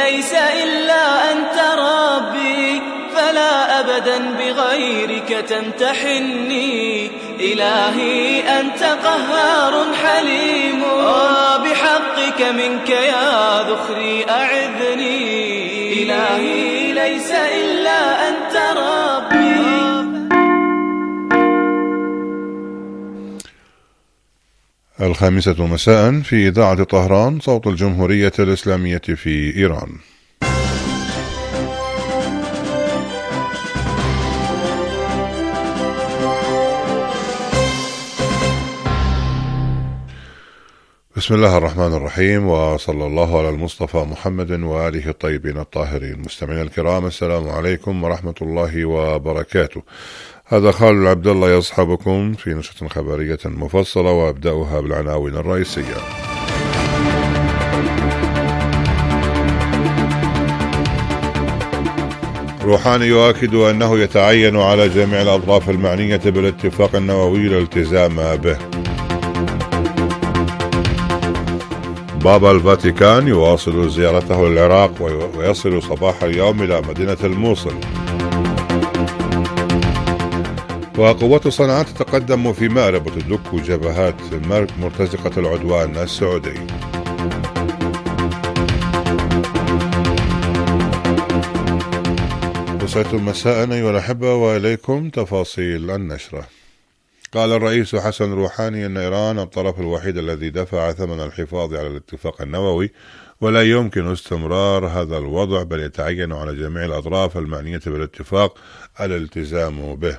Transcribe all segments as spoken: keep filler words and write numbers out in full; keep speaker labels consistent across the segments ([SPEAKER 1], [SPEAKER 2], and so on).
[SPEAKER 1] ليس إلا أنت ربي، فلا أبدا بغيرك تمتحني. إلهي أنت قهار حليم، بحقك منك يا ذخري أعذني. إلهي ليس إلا أنت ربي.
[SPEAKER 2] الخامسة مساء في إذاعة طهران، صوت الجمهورية الإسلامية في إيران. بسم الله الرحمن الرحيم، وصلى الله على المصطفى محمد وآله الطيبين الطاهرين. مستمعينا الكرام، السلام عليكم ورحمة الله وبركاته. هذا خالد عبد الله يصحبكم في نشرة خبرية مفصلة، وأبدأها بالعناوين الرئيسية. روحاني يؤكد أنه يتعين على جميع الأطراف المعنية بالاتفاق النووي الالتزام به. بابا الفاتيكان يواصل زيارته للعراق ويصل صباح اليوم إلى مدينة الموصل. وقوات صنعاء تتقدم في مأرب وتدك جبهات مرتزقة العدوان السعودي. وسعدتم مساء أيها الأحبة، وإليكم تفاصيل النشرة. قال الرئيس حسن روحاني أن إيران الطرف الوحيد الذي دفع ثمن الحفاظ على الاتفاق النووي، ولا يمكن استمرار هذا الوضع، بل يتعين على جميع الأطراف المعنية بالاتفاق الالتزام به.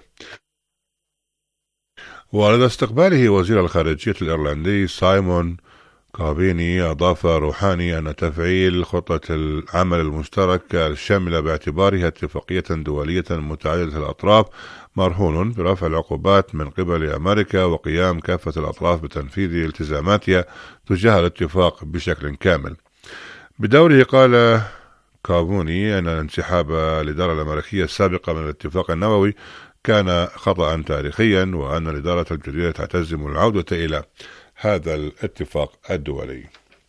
[SPEAKER 2] ولدى استقباله وزير الخارجية الإيرلندي سايمون كوفيني، أضاف روحاني أن تفعيل خطة العمل المشترك الشاملة باعتبارها اتفاقية دولية متعددة الأطراف مرهون برفع العقوبات من قبل أمريكا، وقيام كافة الأطراف بتنفيذ التزاماتها تجاه الاتفاق بشكل كامل. بدوره قال كوفيني أن انسحاب الإدارة الأمريكية السابقة من الاتفاق النووي كان خطأ تاريخيا، وأن الإدارة الجديدة تعتزم العودة إلى هذا الاتفاق الدولي.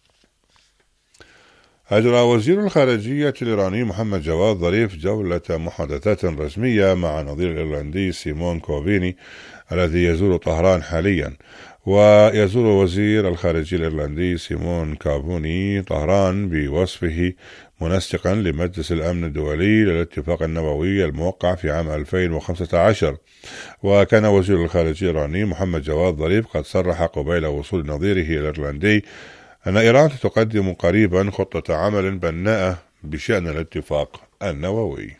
[SPEAKER 2] أجرى وزير الخارجية الإيراني محمد جواد ظريف جولة محادثات رسمية مع نظير الإيرلندي سيمون كوفيني الذي يزور طهران حاليا. ويزور وزير الخارجية الإيرلندي سيمون كوفيني طهران بوصفه منسقا لمجلس الأمن الدولي للاتفاق النووي الموقع في عام ألفين وخمسة عشر. وكان وزير الخارجية الإيراني محمد جواد ظريف قد صرح قبيل وصول نظيره الإيرلندي أن إيران ستقدم قريبا خطة عمل بناءة بشأن الاتفاق النووي.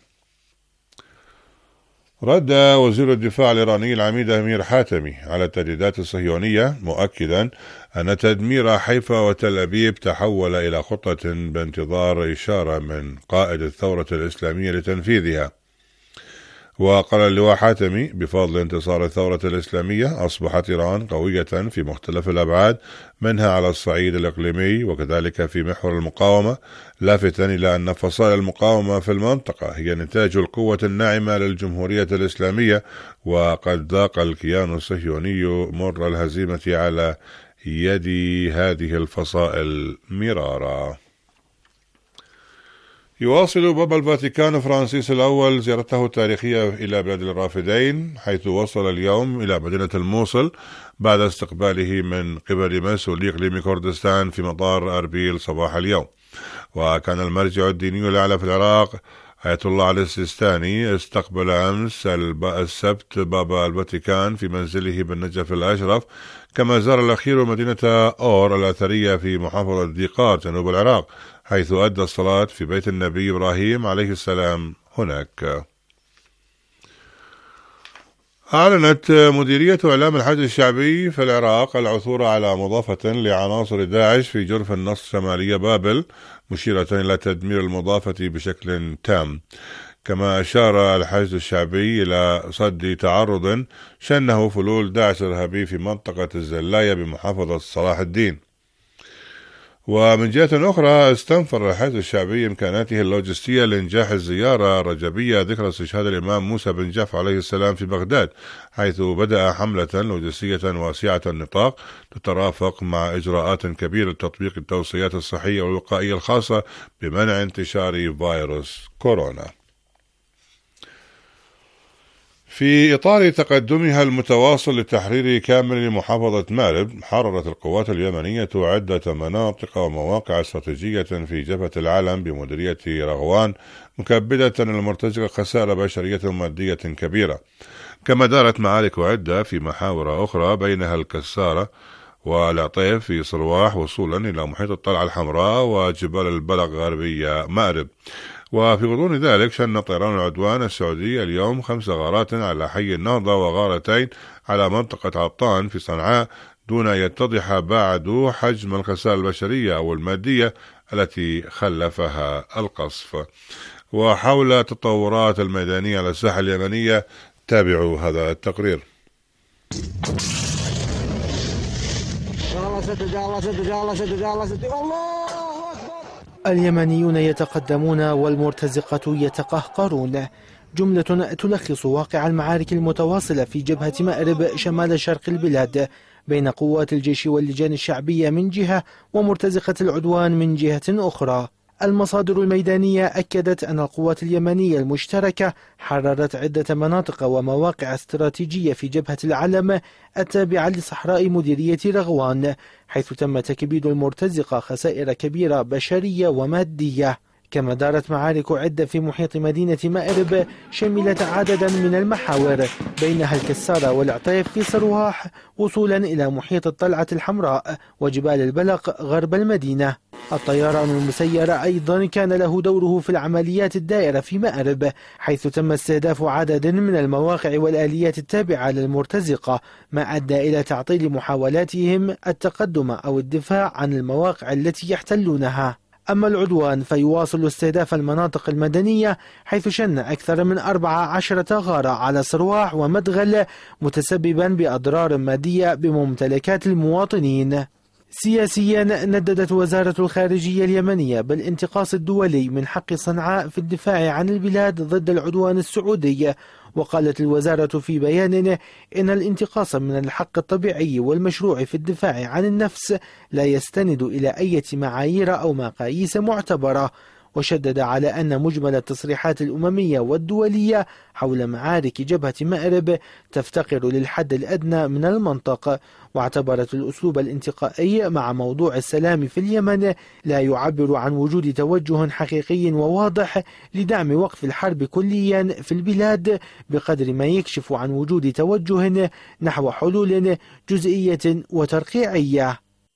[SPEAKER 2] رد وزير الدفاع الإيراني العميد أمير حاتمي على التهديدات الصهيونية، مؤكدا أن تدمير حيفا وتل أبيب تحول إلى خطة بانتظار إشارة من قائد الثورة الإسلامية لتنفيذها. وقال اللواء حاتمي: بفضل انتصار الثورة الإسلامية أصبحت إيران قوية في مختلف الأبعاد، منها على الصعيد الإقليمي وكذلك في محور المقاومة، لافتا إلى أن فصائل المقاومة في المنطقة هي نتاج القوة الناعمة للجمهورية الإسلامية، وقد ذاق الكيان الصهيوني مر الهزيمة على يد هذه الفصائل مرارا. يواصل بابا الفاتيكان فرانسيس الأول زيارته التاريخية إلى بلاد الرافدين، حيث وصل اليوم إلى مدينة الموصل بعد استقباله من قبل مسؤولي إقليم كردستان في مطار أربيل صباح اليوم. وكان المرجع الديني الأعلى في العراق آية الله علي السيستاني استقبل أمس السبت بابا الفاتيكان في منزله بالنجف الأشرف، كما زار الأخير مدينة أور الأثرية في محافظة ديقار جنوب العراق، حيث أدى الصلاة في بيت النبي إبراهيم عليه السلام هناك. أعلنت مديرية إعلام الحج الشعبي في العراق العثور على مضافة لعناصر داعش في جرف النصر شمالية بابل، مشيرة إلى تدمير المضافة بشكل تام. كما أشار الحشد الشعبي إلى صد تعرض شنه فلول داعش الإرهابي في منطقة الزلاية بمحافظة صلاح الدين. ومن جهة أخرى استنفر الحزب الشعبي إمكاناته اللوجستية لإنجاح الزيارة الرجبية ذكرى استشهاد الإمام موسى بن جعفر عليه السلام في بغداد، حيث بدأ حملة لوجستية واسعة النطاق تترافق مع إجراءات كبيرة لتطبيق التوصيات الصحية والوقائية الخاصة بمنع انتشار فيروس كورونا. في إطار تقدمها المتواصل لتحرير كامل محافظة مأرب، حررت القوات اليمنية عدة مناطق ومواقع استراتيجية في جبهة العلم بمديرية رغوان، مكبدة المرتزقة خسائر بشرية ومادية كبيرة. كما دارت معارك عدة في محاور أخرى بينها الكسارة والعطيف في صرواح وصولا إلى محيط الطلعة الحمراء وجبال البلغ غربية مأرب. وفي غضون ذلك شن طيران العدوان السعودي اليوم خمس غارات على حي النهضة وغارتين على منطقة عطان في صنعاء، دون أن يتضح بعد حجم الخسائر البشرية أو المادية التي خلفها القصف. وحول التطورات الميدانية على الساحة اليمنية تابعوا هذا التقرير.
[SPEAKER 3] اليمنيون يتقدمون والمرتزقة يتقهقرون، جملة تلخص واقع المعارك المتواصلة في جبهة مأرب شمال شرق البلاد بين قوات الجيش واللجان الشعبية من جهة ومرتزقة العدوان من جهة أخرى. المصادر الميدانية أكدت أن القوات اليمنية المشتركة حررت عدة مناطق ومواقع استراتيجية في جبهة العلم التابعة لصحراء مديرية رغوان، حيث تم تكبيد المرتزقة خسائر كبيرة بشرية ومادية. كما دارت معارك عدة في محيط مدينة مأرب شملت عددا من المحاور بينها الكسارة والعطيف في صرواح وصولا إلى محيط الطلعة الحمراء وجبال البلغ غرب المدينة. الطيران المسير أيضا كان له دوره في العمليات الدائرة في مأرب، حيث تم استهداف عدد من المواقع والآليات التابعة للمرتزقة، ما أدى إلى تعطيل محاولاتهم التقدم أو الدفاع عن المواقع التي يحتلونها. أما العدوان فيواصل استهداف المناطق المدنية، حيث شن أكثر من أربع عشرة غارة على صرواح ومدغل، متسببا بأضرار مادية بممتلكات المواطنين. سياسيا نددت وزارة الخارجية اليمنية بالانتقاص الدولي من حق صنعاء في الدفاع عن البلاد ضد العدوان السعودي، وقالت الوزارة في بيان إن الانتقاص من الحق الطبيعي والمشروع في الدفاع عن النفس لا يستند إلى أي معايير أو مقاييس معتبرة، وشدد على أن مجمل التصريحات الأممية والدولية حول معارك جبهة مأرب تفتقر للحد الأدنى من المنطق، واعتبرت الأسلوب الانتقائي مع موضوع السلام في اليمن لا يعبر عن وجود توجه حقيقي وواضح لدعم وقف الحرب كليا في البلاد، بقدر ما يكشف عن وجود توجه نحو حلول جزئية وترقيعية.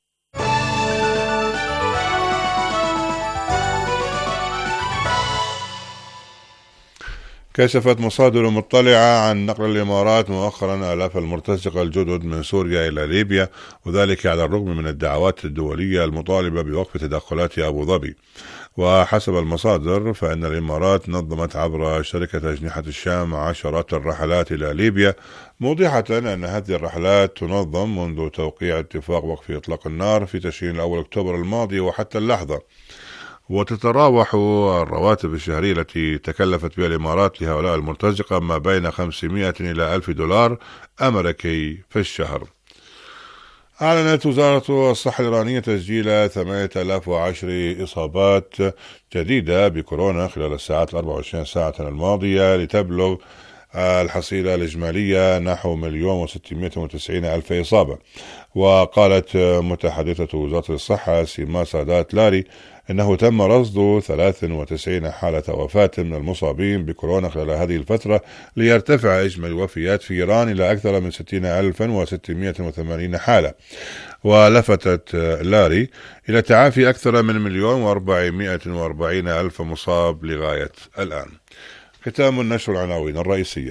[SPEAKER 2] كشفت مصادر مطلعة عن نقل الإمارات مؤخرا آلاف المرتزقة الجدد من سوريا إلى ليبيا، وذلك على الرغم من الدعوات الدولية المطالبة بوقف تدخلات أبو ظبي. وحسب المصادر فإن الإمارات نظمت عبر شركة أجنحة الشام عشرات الرحلات إلى ليبيا، موضحة أن هذه الرحلات تنظم منذ توقيع اتفاق وقف إطلاق النار في تشرين الأول أكتوبر الماضي وحتى اللحظة. وتتراوح الرواتب الشهرية التي تكلفت بها الإمارات لهؤلاء المرتزقة ما بين خمسمائة إلى ألف دولار أمريكي في الشهر. أعلنت وزارة الصحة الإيرانية تسجيل ثمانية آلاف وعشرة إصابات جديدة بكورونا خلال الساعات الأربع وعشرين ساعة الماضية، لتبلغ الحصيلة الإجمالية نحو مليون وستمائة وتسعين ألف إصابة. وقالت متحدثة وزارة الصحة سيما سادات لاري إنه تم رصد ثلاث وتسعين حالة وفاة من المصابين بكورونا خلال هذه الفترة، ليرتفع إجمالي الوفيات في إيران إلى أكثر من ستين ألفا وستمائة وثمانين حالة. ولفتت لاري إلى تعافي أكثر من مليون وأربعمائة وأربعين ألف مصاب لغاية الآن. ختام النشر العناوين الرئيسية.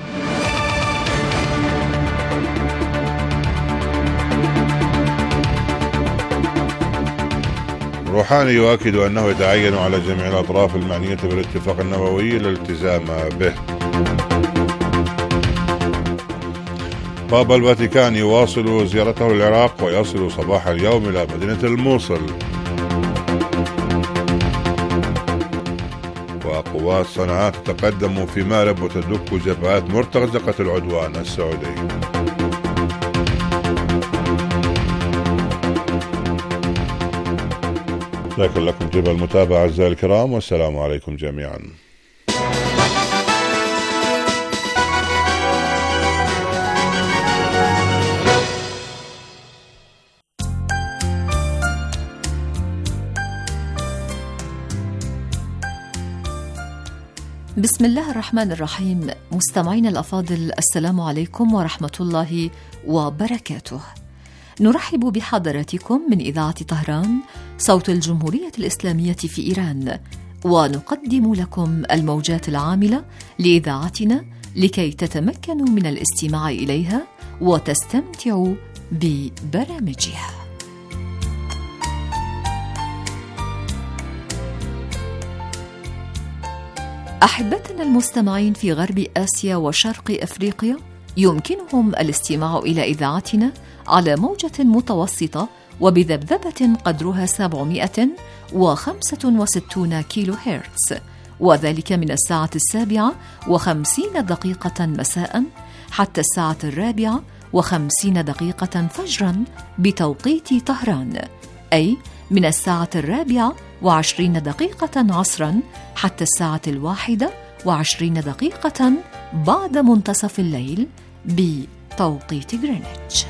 [SPEAKER 2] روحاني يؤكد أنه يتعين على جميع الأطراف المعنية بالاتفاق النووي للالتزام به. بابا الفاتيكان يواصل زيارته للعراق ويصل صباح اليوم إلى مدينة الموصل. وقوات صنعاء تتقدم في مأرب وتدك جبهات مرتزقة العدوان السعودي. شكرا لكم طيب المتابعة أعزائي الكرام، والسلام عليكم جميعا.
[SPEAKER 4] بسم الله الرحمن الرحيم. مستمعين الأفاضل، السلام عليكم ورحمة الله وبركاته. نرحب بحضراتكم من إذاعة طهران صوت الجمهورية الإسلامية في إيران، ونقدم لكم الموجات العاملة لإذاعتنا لكي تتمكنوا من الاستماع إليها وتستمتعوا ببرامجها. أحبتنا المستمعين في غرب آسيا وشرق أفريقيا، يمكنهم الاستماع إلى إذاعتنا على موجة متوسطة وبذبذبة قدرها سبعمائة وخمسة وستين كيلو هرتز، وذلك من الساعة السابعة وخمسين دقيقة مساء حتى الساعة الرابعة وخمسين دقيقة فجرا بتوقيت طهران، أي من الساعة الرابعة وعشرين دقيقة عصرا حتى الساعة الواحدة وعشرين دقيقة بعد منتصف الليل بتوقيت غرينتش.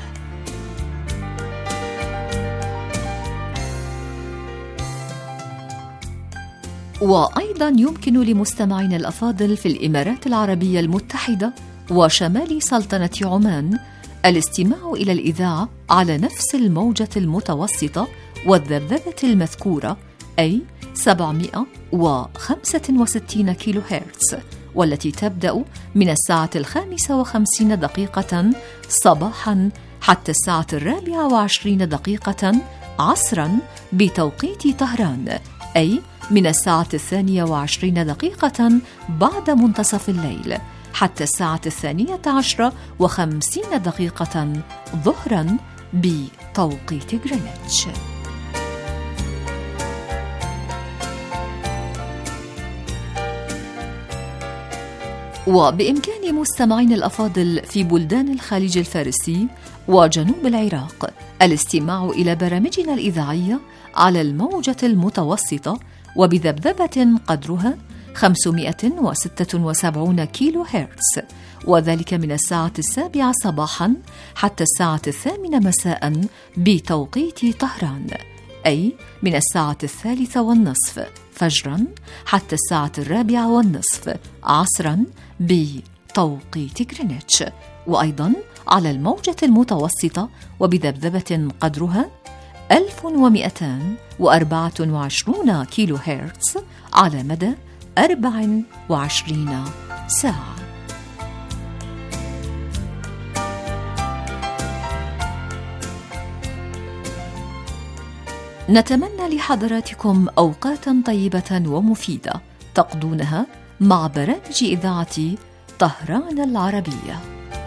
[SPEAKER 4] وأيضا يمكن لمستمعينا الأفاضل في الإمارات العربية المتحدة وشمال سلطنة عمان الاستماع إلى الإذاعة على نفس الموجة المتوسطة والذبذبة المذكورة، أي سبعمائة وخمسة وستين كيلو هرتز، والتي تبدأ من الساعة الخامسة وخمسين دقيقة صباحا حتى الساعة الرابعة وعشرين دقيقة عصرا بتوقيت طهران، أي من الساعة الثانية وعشرين دقيقة بعد منتصف الليل حتى الساعة الثانية عشرة وخمسين دقيقة ظهرا بتوقيت غرينتش. وبإمكان مستمعين الأفاضل في بلدان الخليج الفارسي وجنوب العراق الاستماع إلى برامجنا الإذاعية على الموجة المتوسطة وبذبذبة قدرها خمسمائة وستة وسبعين كيلو هرتز، وذلك من الساعة السابعة صباحا حتى الساعة الثامنة مساء بتوقيت طهران، أي من الساعة الثالثة والنصف فجرا حتى الساعة الرابعة والنصف عصرا بتوقيت غرينتش، وأيضا على الموجة المتوسطة وبذبذبة قدرها ألف ومائتين وأربعة وعشرين كيلو هرتز على مدى أربع وعشرين ساعة. نتمنى لحضراتكم أوقاتا طيبة ومفيدة تقضونها مع برامج إذاعة طهران العربية.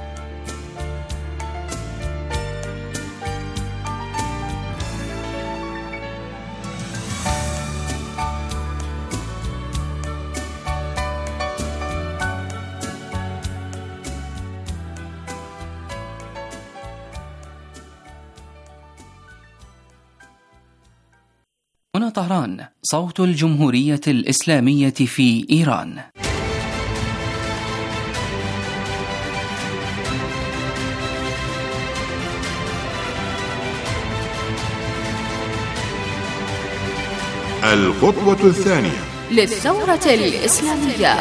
[SPEAKER 5] هنا طهران صوت الجمهورية الإسلامية في إيران.
[SPEAKER 2] الخطوة الثانية
[SPEAKER 4] للثورة الإسلامية.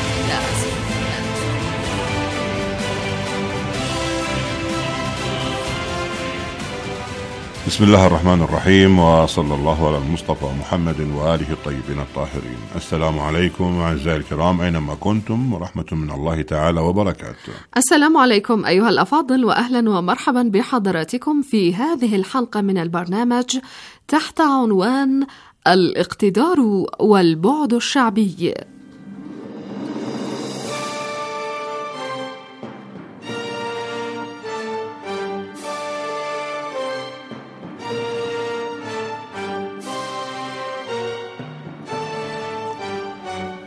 [SPEAKER 2] بسم الله الرحمن الرحيم، وصلى الله على المصطفى محمد وآله الطيبين الطاهرين. السلام عليكم أعزائي الكرام أينما كنتم، ورحمة من الله تعالى وبركاته.
[SPEAKER 6] السلام عليكم أيها الأفاضل، وأهلا ومرحبا بحضراتكم في هذه الحلقة من البرنامج تحت عنوان الاقتدار والبعد الشعبي.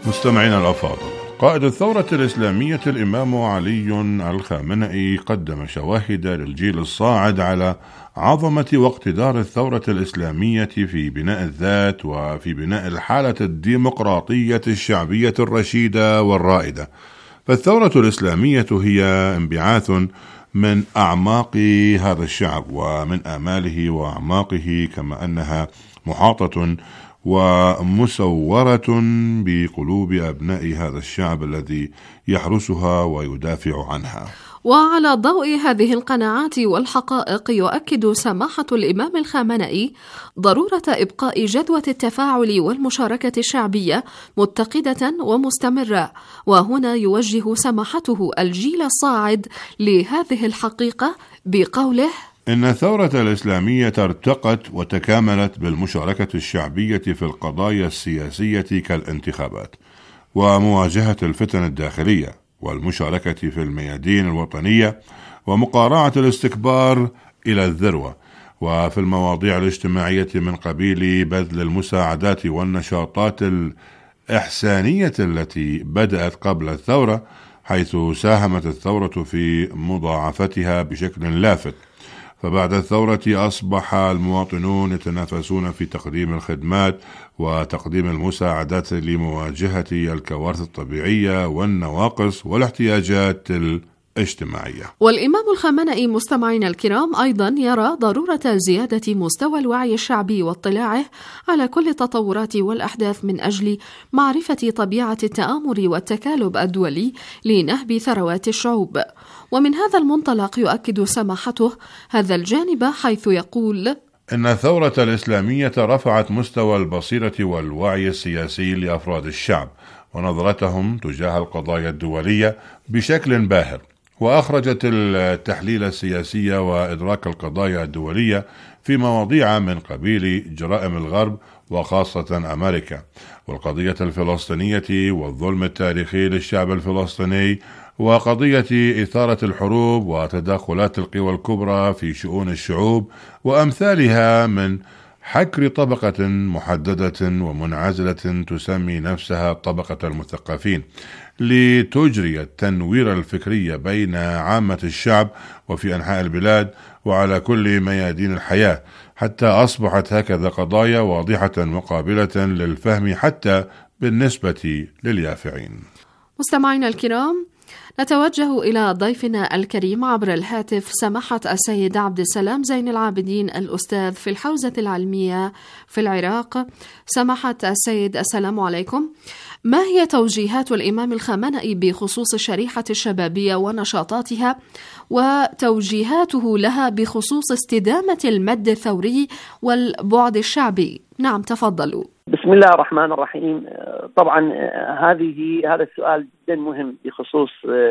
[SPEAKER 2] مستمعينا الأفاضل، قائد الثورة الإسلامية الإمام علي الخامنئي قدم شواهد للجيل الصاعد على عظمة واقتدار الثورة الإسلامية في بناء الذات وفي بناء الحالة الديمقراطية الشعبية الرشيدة والرائدة. فالثورة الإسلامية هي انبعاث من أعماق هذا الشعب ومن آماله وأعماقه، كما أنها محاطة ومسورة بقلوب أبناء هذا الشعب الذي يحرسها ويدافع عنها.
[SPEAKER 6] وعلى ضوء هذه القناعات والحقائق يؤكد سماحة الإمام الخامنئي ضرورة إبقاء جدوى التفاعل والمشاركة الشعبية متقدة ومستمرة. وهنا يوجه سماحته الجيل الصاعد لهذه الحقيقة بقوله:
[SPEAKER 2] إن الثورة الإسلامية ارتقت وتكاملت بالمشاركة الشعبية في القضايا السياسية كالانتخابات ومواجهة الفتن الداخلية والمشاركة في الميادين الوطنية ومقارعة الاستكبار إلى الذروة، وفي المواضيع الاجتماعية من قبيل بذل المساعدات والنشاطات الإحسانية التي بدأت قبل الثورة، حيث ساهمت الثورة في مضاعفتها بشكل لافت. فبعد الثورة أصبح المواطنون يتنافسون في تقديم الخدمات وتقديم المساعدات لمواجهة الكوارث الطبيعية والنواقص والاحتياجات الاجتماعية.
[SPEAKER 6] والإمام الخامنئي مستمعينا الكرام أيضا يرى ضرورة زيادة مستوى الوعي الشعبي واطلاعه على كل التطورات والأحداث من أجل معرفة طبيعة التآمر والتكالب الدولي لنهب ثروات الشعوب. ومن هذا المنطلق يؤكد سماحته هذا الجانب، حيث يقول:
[SPEAKER 2] إن الثورة الإسلامية رفعت مستوى البصيرة والوعي السياسي لأفراد الشعب ونظرتهم تجاه القضايا الدولية بشكل باهر، وأخرجت التحليل السياسي وإدراك القضايا الدولية في مواضيع من قبيل جرائم الغرب وخاصة أمريكا، والقضية الفلسطينية والظلم التاريخي للشعب الفلسطيني، وقضية إثارة الحروب وتدخلات القوى الكبرى في شؤون الشعوب وأمثالها من حكر طبقة محددة ومنعزلة تسمي نفسها طبقة المثقفين، لتجري التنوير الفكري بين عامة الشعب وفي أنحاء البلاد وعلى كل ميادين الحياة، حتى أصبحت هكذا قضايا واضحة وقابلة للفهم حتى بالنسبة لليافعين.
[SPEAKER 6] مستمعينا الكرام، نتوجه إلى ضيفنا الكريم عبر الهاتف سماحة السيد عبد السلام زين العابدين، الأستاذ في الحوزة العلمية في العراق. سماحة السيد، السلام عليكم. ما هي توجيهات الإمام الخامنئي بخصوص الشريحة الشبابية ونشاطاتها، وتوجيهاته لها بخصوص استدامة المد الثوري والبعد الشعبي؟ نعم، تفضلوا.
[SPEAKER 7] بسم الله الرحمن الرحيم. طبعا هذه هذا السؤال جدا مهم بخصوص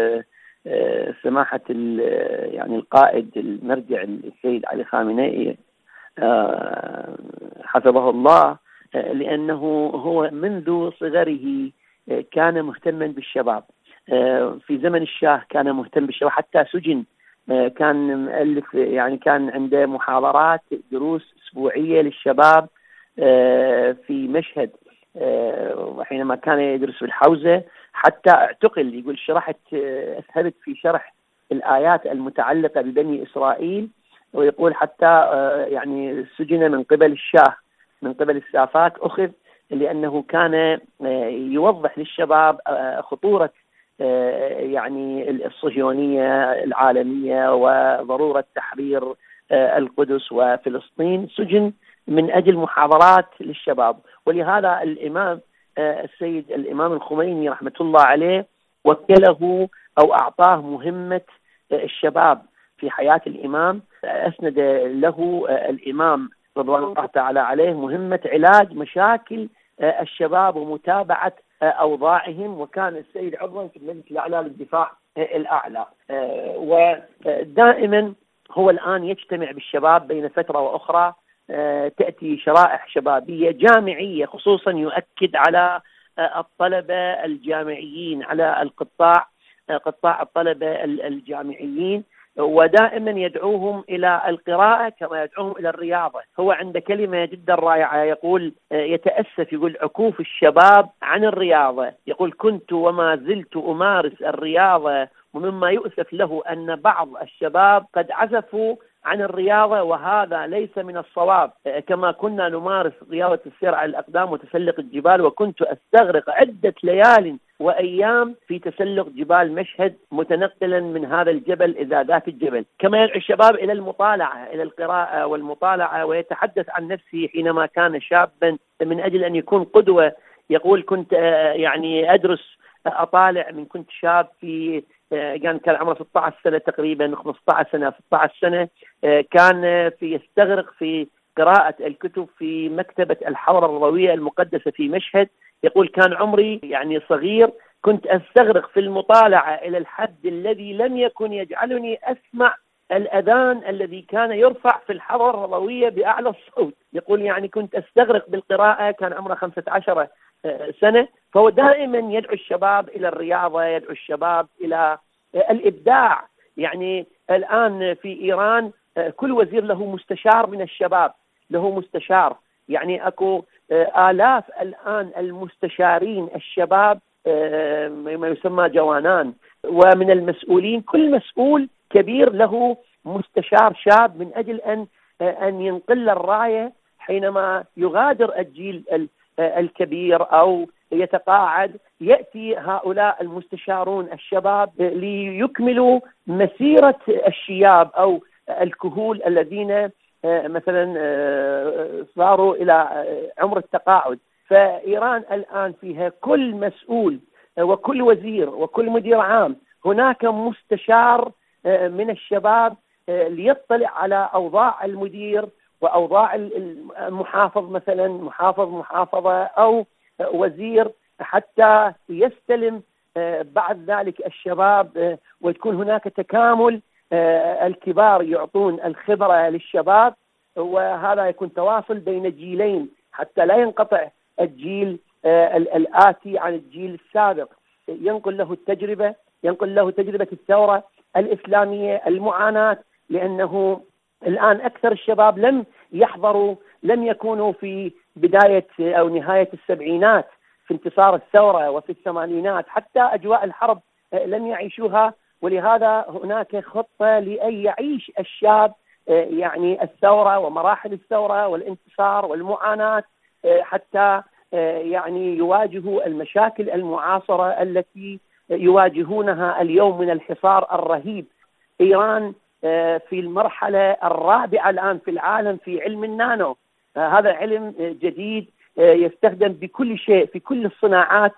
[SPEAKER 7] سماحة يعني القائد المرجع السيد علي خامنئي حفظه الله، لأنه هو منذ صغره كان مهتما بالشباب. في زمن الشاه كان مهتم بالشباب، حتى سجن، كان مؤلف، يعني كان عنده محاضرات دروس أسبوعية للشباب في مشهد حينما كان يدرس في الحوزة، حتى اعتقل. يقول شرحت أسهبت في شرح الآيات المتعلقة ببني إسرائيل، ويقول حتى يعني سجن من قبل الشاه، من قبل السافاك أخذ، لأنه كان يوضح للشباب خطورة يعني الصهيونية العالمية وضرورة تحرير القدس وفلسطين. سجن من أجل محاضرات للشباب. ولهذا الإمام السيد الإمام الخميني رحمة الله عليه وكله أو أعطاه مهمة الشباب في حياة الإمام. أسند له الإمام رضوان الله تعالى عليه مهمة علاج مشاكل الشباب ومتابعة أوضاعهم، وكان السيد عضوا في المجلس الأعلى للدفاع الأعلى. ودائما هو الآن يجتمع بالشباب بين فترة وأخرى، تأتي شرائح شبابية جامعية، خصوصا يؤكد على الطلبة الجامعيين، على القطاع قطاع الطلبة الجامعيين، ودائما يدعوهم إلى القراءة كما يدعوهم إلى الرياضة. هو عنده كلمة جدا رائعة يقول يتأسف، يقول عكوف الشباب عن الرياضة، يقول كنت وما زلت أمارس الرياضة، ومما يؤسف له أن بعض الشباب قد عزفوا عن الرياضة وهذا ليس من الصواب، كما كنا نمارس رياضة السير على الأقدام وتسلق الجبال، وكنت أستغرق عدة ليال وأيام في تسلق جبال مشهد متنقلا من هذا الجبل إلى ذاك الجبل. كما يدعو الشباب إلى المطالعة، إلى القراءة والمطالعة، ويتحدث عن نفسه حينما كان شابا من أجل أن يكون قدوة. يقول كنت يعني أدرس أطالع من كنت شاب في كان كان عمره ستة عشر سنة تقريبا، خمسة عشر سنة ستة عشر سنة، كان في يستغرق في قراءة الكتب في مكتبة الحضرة الرضوية المقدسة في مشهد. يقول كان عمري يعني صغير، كنت أستغرق في المطالعة إلى الحد الذي لم يكن يجعلني أسمع الأذان الذي كان يرفع في الحضرة الرضوية بأعلى الصوت. يقول يعني كنت أستغرق بالقراءة، كان عمره خمسة عشر سنة. فهو دائما يدعو الشباب إلى الرياضة، يدعو الشباب إلى الإبداع. يعني الآن في إيران كل وزير له مستشار من الشباب، له مستشار، يعني أكو آلاف الآن المستشارين الشباب ما يسمى جوانان، ومن المسؤولين كل مسؤول كبير له مستشار شاب من أجل أن أن ينقل الراية حينما يغادر الجيل الكبير أو يتقاعد. يأتي هؤلاء المستشارون الشباب ليكملوا مسيرة الشياب أو الكهول الذين مثلا صاروا إلى عمر التقاعد. فإيران الآن فيها كل مسؤول وكل وزير وكل مدير عام هناك مستشار من الشباب ليطلع على أوضاع المدير وأوضاع المحافظ، مثلا محافظ محافظة أو وزير، حتى يستلم بعد ذلك الشباب وتكون هناك تكامل. الكبار يعطون الخبرة للشباب، وهذا يكون تواصل بين الجيلين حتى لا ينقطع الجيل الآتي عن الجيل السابق. ينقل له التجربة، ينقل له تجربة الثورة الإسلامية، المعاناة، لأنه الآن أكثر الشباب لم يحضروا، لم يكونوا في بداية أو نهاية السبعينات في انتصار الثورة وفي الثمانينات، حتى أجواء الحرب لم يعيشوها. ولهذا هناك خطة لأن يعيش الشاب يعني الثورة ومراحل الثورة والانتصار والمعاناة، حتى يعني يواجهوا المشاكل المعاصرة التي يواجهونها اليوم من الحصار الرهيب. إيران في المرحلة الرابعة الآن في العالم في علم النانو، هذا علم جديد يستخدم بكل شيء في كل الصناعات.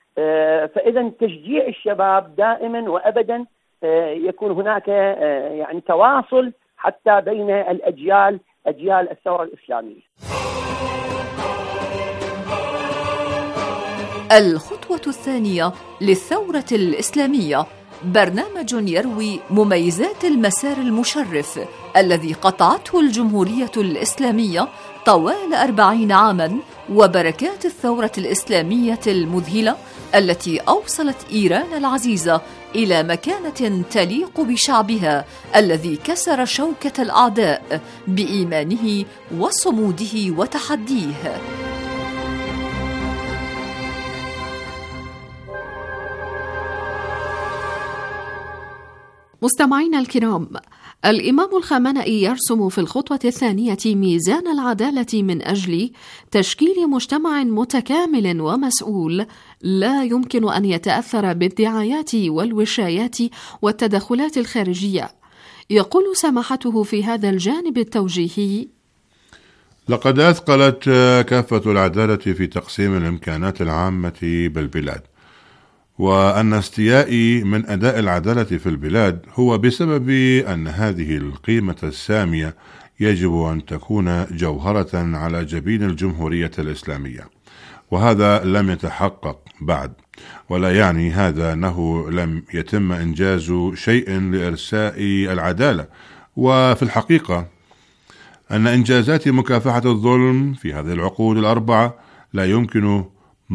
[SPEAKER 7] فإذا تشجيع الشباب دائما وأبدا يكون هناك يعني تواصل حتى بين الأجيال، أجيال الثورة الإسلامية.
[SPEAKER 4] الخطوة الثانية للثورة الإسلامية برنامج يروي مميزات المسار المشرف الذي قطعته الجمهورية الإسلامية طوال أربعين عاماً، وبركات الثورة الإسلامية المذهلة التي أوصلت إيران العزيزة إلى مكانة تليق بشعبها الذي كسر شوكة الأعداء بإيمانه وصموده وتحديه.
[SPEAKER 6] مستمعينا الكرام، الإمام الخامنئي يرسم في الخطوة الثانية ميزان العدالة من أجل تشكيل مجتمع متكامل ومسؤول لا يمكن أن يتأثر بالدعايات والوشايات والتدخلات الخارجية. يقول سماحته في هذا الجانب التوجيهي:
[SPEAKER 2] لقد أثقلت كافة العدالة في تقسيم الإمكانات العامة بالبلاد، وأن استيائي من أداء العدالة في البلاد هو بسبب أن هذه القيمة السامية يجب أن تكون جوهرة على جبين الجمهورية الإسلامية، وهذا لم يتحقق بعد، ولا يعني هذا أنه لم يتم إنجاز شيء لإرساء العدالة. وفي الحقيقة أن إنجازات مكافحة الظلم في هذه العقود الأربعة لا يمكن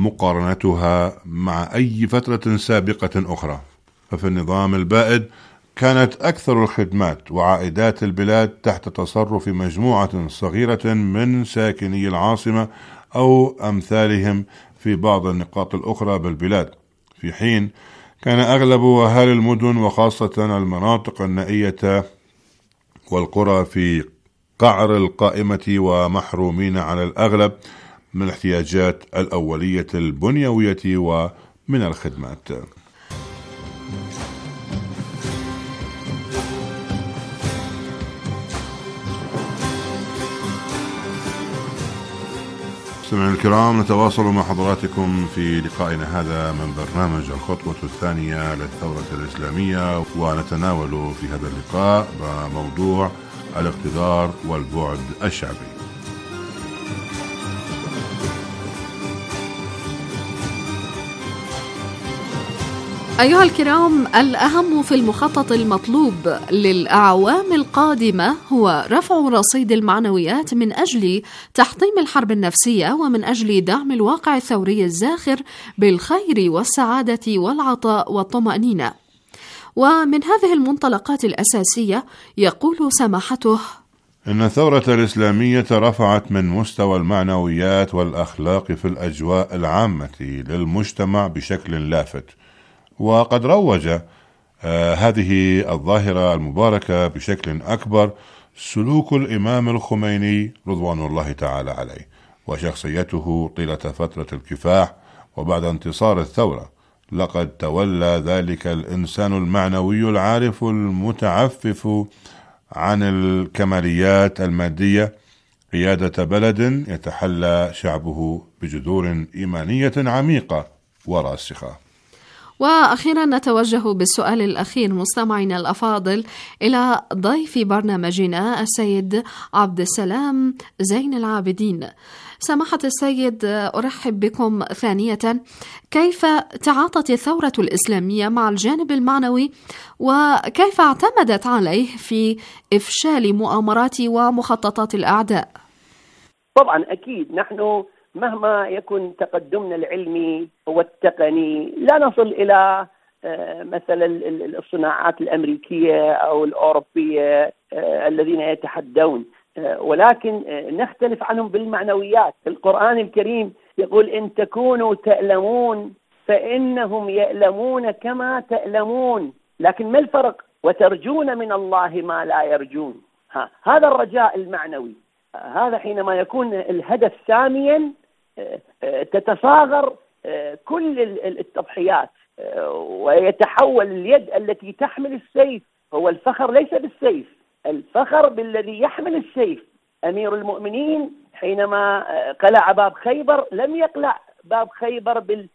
[SPEAKER 2] مقارنتها مع أي فترة سابقة أخرى. ففي النظام البائد كانت أكثر الخدمات وعائدات البلاد تحت تصرف مجموعة صغيرة من ساكني العاصمة أو أمثالهم في بعض النقاط الأخرى بالبلاد، في حين كان أغلب أهالي المدن وخاصة المناطق النائية والقرى في قعر القائمة ومحرومين على الأغلب من الاحتياجات الأولية البنيوية ومن الخدمات. مستمعينا الكرام، نتواصل مع حضراتكم في لقائنا هذا من برنامج الخطوة الثانية للثورة الإسلامية، ونتناول في هذا اللقاء موضوع الاقتدار والبعد الشعبي.
[SPEAKER 6] أيها الكرام، الأهم في المخطط المطلوب للأعوام القادمة هو رفع رصيد المعنويات من أجل تحطيم الحرب النفسية ومن أجل دعم الواقع الثوري الزاخر بالخير والسعادة والعطاء والطمأنينة. ومن هذه المنطلقات الأساسية يقول سماحته:
[SPEAKER 2] إن الثورة الإسلامية رفعت من مستوى المعنويات والأخلاق في الأجواء العامة للمجتمع بشكل لافت، وقد روج آه هذه الظاهرة المباركة بشكل أكبر سلوك الإمام الخميني رضوان الله تعالى عليه وشخصيته طيلة فترة الكفاح وبعد انتصار الثورة. لقد تولى ذلك الإنسان المعنوي العارف المتعفف عن الكماليات المادية قيادة بلد يتحلى شعبه بجذور إيمانية عميقة وراسخة.
[SPEAKER 6] وأخيرا نتوجه بالسؤال الأخير مستمعينا الأفاضل إلى ضيف برنامجنا السيد عبد السلام زين العابدين. سماحة السيد، أرحب بكم ثانية. كيف تعاطت الثورة الإسلامية مع الجانب المعنوي وكيف اعتمدت عليه في إفشال مؤامرات ومخططات الأعداء؟
[SPEAKER 7] طبعا أكيد نحن مهما يكن تقدمنا العلمي والتقني لا نصل إلى مثلا الصناعات الأمريكية أو الأوروبية الذين يتحدون، ولكن نختلف عنهم بالمعنويات. القرآن الكريم يقول: إن تكونوا تألمون فإنهم يألمون كما تألمون، لكن ما الفرق؟ وترجون من الله ما لا يرجون. ها هذا الرجاء المعنوي، هذا حينما يكون الهدف ساميا تتصاغر كل التضحيات ويتحول اليد التي تحمل السيف. هو الفخر ليس بالسيف، الفخر بالذي يحمل السيف. أمير المؤمنين حينما قلع باب خيبر لم يقلع باب خيبر بال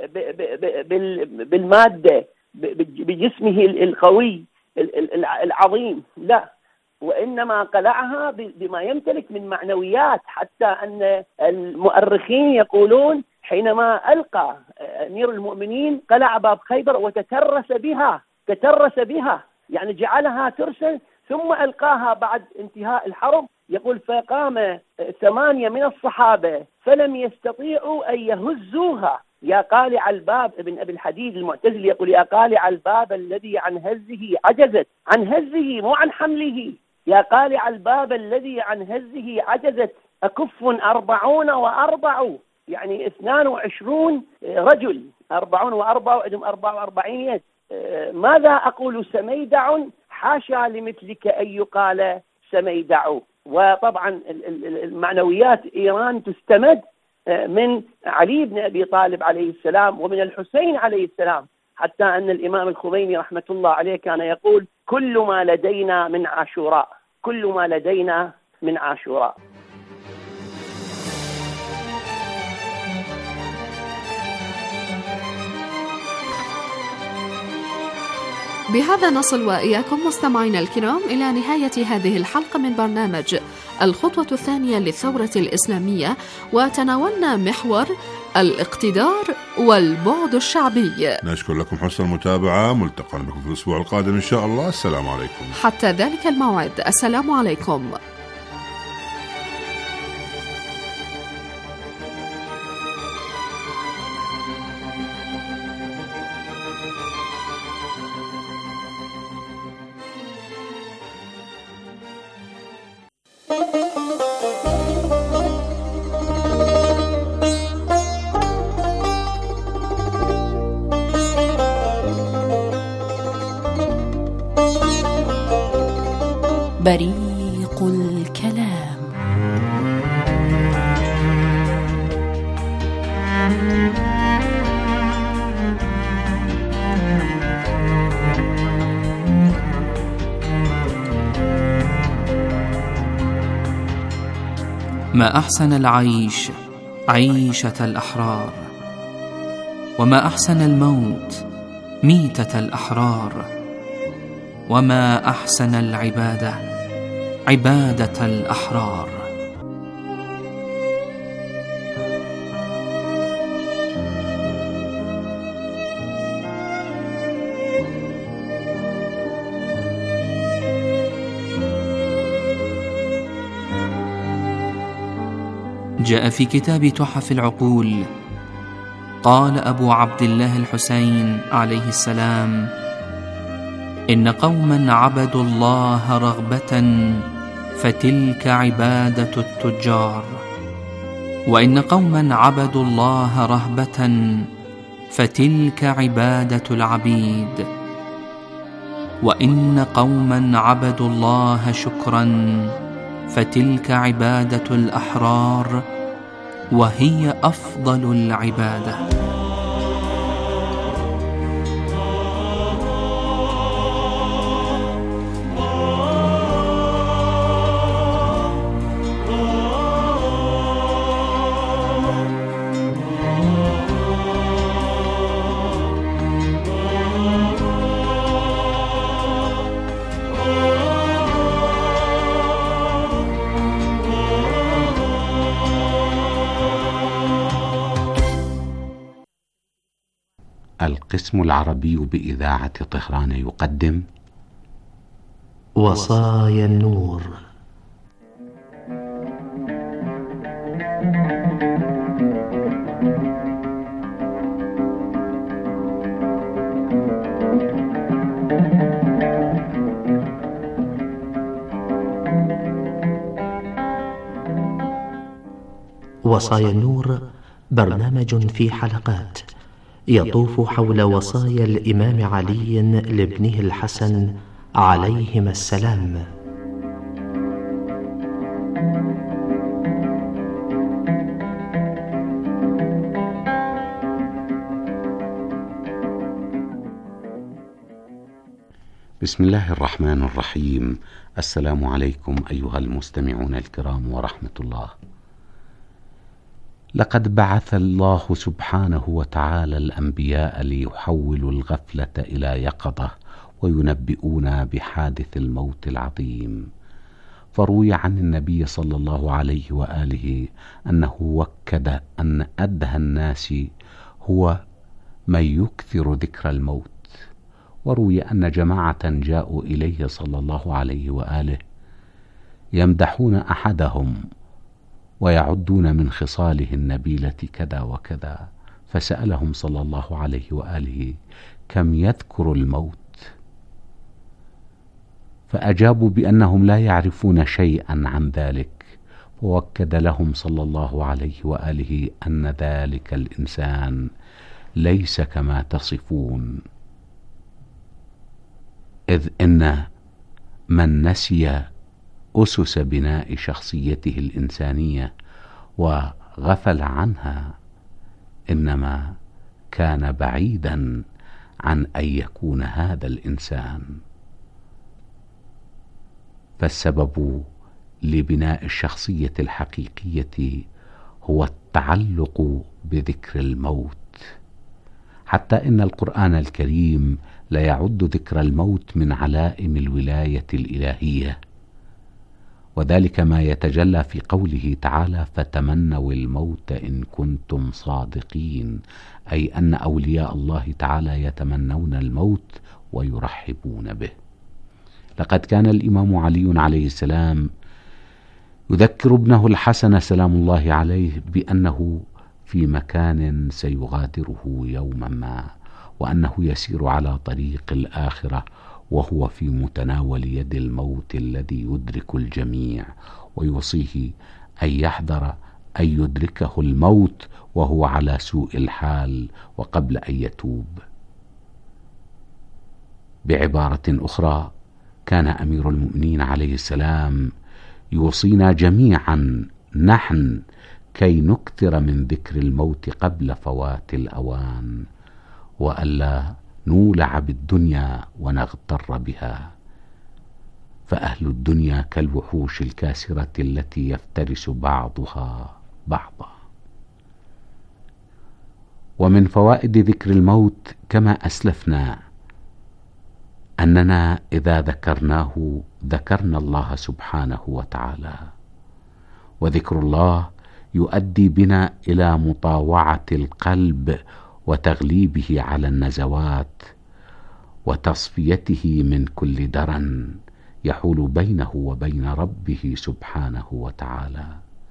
[SPEAKER 7] بالمادة بجسمه القوي العظيم، لا، وإنما قلعها بما يمتلك من معنويات، حتى أن المؤرخين يقولون حينما ألقى أمير المؤمنين قلع باب خيبر وتترس بها تترس بها يعني جعلها ترسا ثم ألقاها بعد انتهاء الحرب. يقول: فقام ثمانية من الصحابة فلم يستطيعوا أن يهزوها. يا قالع الباب، ابن أبي الحديد المعتزلي يقول: يا قالع الباب الذي عن هزه عجزت، عن هزه مو عن حمله، يا قالع الباب الذي عن هزه عجزت أكف أربعون وأربع، يعني اثنان وعشرون رجل، أربعون وأربع وعندهم أربع وأربعين يد. ماذا أقول سميدع؟ حاشا لمثلك أن يقال سميدع. وطبعا المعنويات إيران تستمد من علي بن أبي طالب عليه السلام ومن الحسين عليه السلام، حتى أن الإمام الخميني رحمة الله عليه كان يقول: كل ما لدينا من عاشوراء، كل ما لدينا من عاشوراء.
[SPEAKER 6] بهذا نصل وإياكم مستمعينا الكرام إلى نهاية هذه الحلقة من برنامج الخطوة الثانية للثورة الإسلامية، وتناولنا محور الاقتدار والبعد الشعبي.
[SPEAKER 2] نشكر لكم حسن المتابعة، ملتقى بكم في الأسبوع القادم إن شاء الله. السلام عليكم.
[SPEAKER 6] حتى ذلك الموعد، السلام عليكم.
[SPEAKER 4] بريق الكلام.
[SPEAKER 5] ما أحسن العيش عيشة الأحرار، وما أحسن الموت ميتة الأحرار، وما أحسن العبادة عبادة الأحرار. جاء في كتاب تحف العقول، قال أبو عبد الله الحسين عليه السلام: إن قوما عبدوا الله رغبة فتلك عبادة التجار، وإن قوما عبدوا الله رهبة فتلك عبادة العبيد، وإن قوما عبدوا الله شكرا فتلك عبادة الأحرار، وهي أفضل العبادة.
[SPEAKER 8] القسم العربي بإذاعة طهران يقدم
[SPEAKER 9] وصايا النور. وصايا النور برنامج في حلقات يطوف حول وصايا الإمام علي لابنه الحسن عليهما السلام.
[SPEAKER 8] بسم الله الرحمن الرحيم. السلام عليكم أيها المستمعون الكرام ورحمة الله. لقد بعث الله سبحانه وتعالى الأنبياء ليحولوا الغفلة إلى يقظة وينبئونا بحادث الموت العظيم. فروي عن النبي صلى الله عليه وآله أنه وكد أن أدهى الناس هو من يكثر ذكر الموت. وروي أن جماعة جاءوا إليه صلى الله عليه وآله يمدحون أحدهم ويعدون من خصاله النبيلة كذا وكذا، فسألهم صلى الله عليه وآله كم يذكر الموت، فأجابوا بأنهم لا يعرفون شيئا عن ذلك. فوكد لهم صلى الله عليه وآله أن ذلك الإنسان ليس كما تصفون، إذ إن من نسي أسس بناء شخصيته الإنسانية وغفل عنها إنما كان بعيدا عن أن يكون هذا الإنسان. فالسبب لبناء الشخصية الحقيقية هو التعلق بذكر الموت، حتى إن القرآن الكريم لا يعد ذكر الموت من علائم الولاية الإلهية، وذلك ما يتجلى في قوله تعالى: فتمنوا الموت إن كنتم صادقين، أي أن أولياء الله تعالى يتمنون الموت ويرحبون به. لقد كان الإمام علي عليه السلام يذكر ابنه الحسن سلام الله عليه بأنه في مكان سيغادره يوما ما، وأنه يسير على طريق الآخرة وهو في متناول يد الموت الذي يدرك الجميع، ويوصيه أن يحذر أن يدركه الموت وهو على سوء الحال وقبل أن يتوب. بعبارة أخرى، كان أمير المؤمنين عليه السلام يوصينا جميعا نحن كي نكثر من ذكر الموت قبل فوات الأوان، وألا نولع بالدنيا ونغتر بها، فأهل الدنيا كالوحوش الكاسرة التي يفترس بعضها بعضا. ومن فوائد ذكر الموت كما أسلفنا أننا إذا ذكرناه ذكرنا الله سبحانه وتعالى، وذكر الله يؤدي بنا إلى مطاوعة القلب وتغليبه على النزوات وتصفيته من كل درن يحول بينه وبين ربه سبحانه وتعالى.